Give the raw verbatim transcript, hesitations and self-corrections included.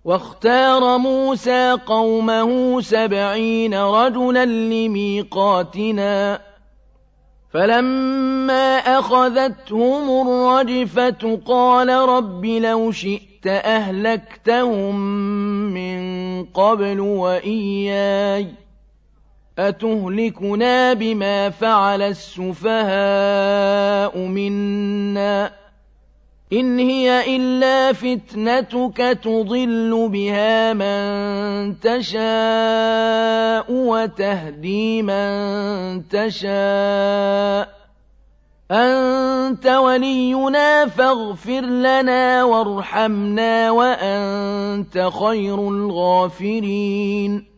واختار موسى قومه سبعين رجلا لميقاتنا فلما أخذتهم الرجفة قال رب لو شئت أهلكتهم من قبل وإياي أتهلكنا بما فعل السفهاء منا إن هي إلا فتنتك تضل بها من تشاء وتهدي من تشاء أنت ولينا فاغفر لنا وارحمنا وأنت خير الغافرين